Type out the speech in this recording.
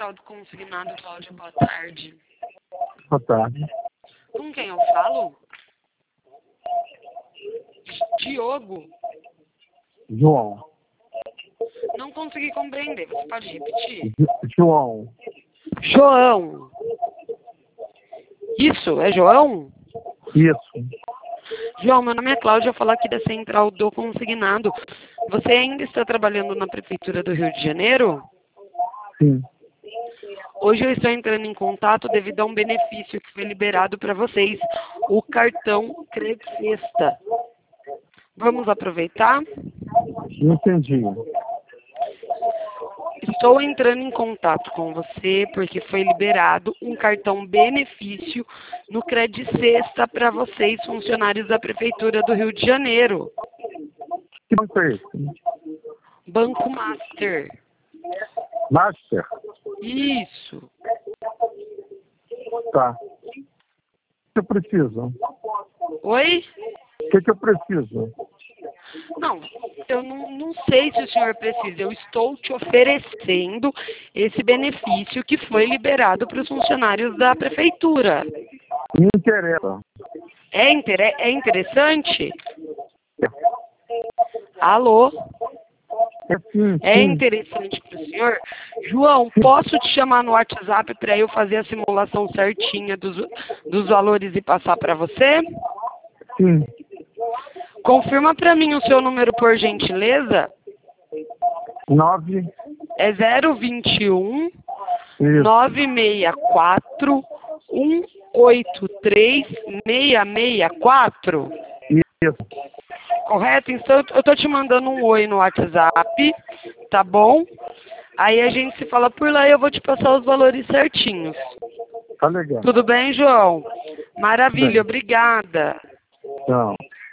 Central do Consignado, Cláudia, boa tarde. Boa tarde. Com quem eu falo? Diogo. João. Não consegui compreender, você pode repetir? João. João. Isso, é João? Isso. João, meu nome é Cláudia, eu falo aqui da Central do Consignado. Você ainda está trabalhando na Prefeitura do Rio de Janeiro? Sim. Hoje eu estou entrando em contato devido a um benefício que foi liberado para vocês, o cartão Credicesta. Vamos aproveitar? Não entendi. Estou entrando em contato com você porque foi liberado um cartão benefício no Credicesta para vocês, funcionários da Prefeitura do Rio de Janeiro. Que banco é esse? Banco Master. Master? Isso. Tá. O que eu preciso? Oi? O que eu preciso? Não, eu não sei se o senhor precisa. Eu estou te oferecendo esse benefício que foi liberado para os funcionários da Prefeitura. Me interessa. É interessante? Alô? Sim, É sim. interessante para o senhor? João, posso te chamar no WhatsApp para eu fazer a simulação certinha dos valores e passar para você? Sim. Confirma para mim o seu número, por gentileza. 9. É 021 Isso. 964 183 664. Isso. Correto? Então eu tô te mandando um oi no WhatsApp, tá bom? Aí a gente se fala por lá e eu vou te passar os valores certinhos. Tá legal. Tudo bem, João? Maravilha, Bem. obrigada. Não.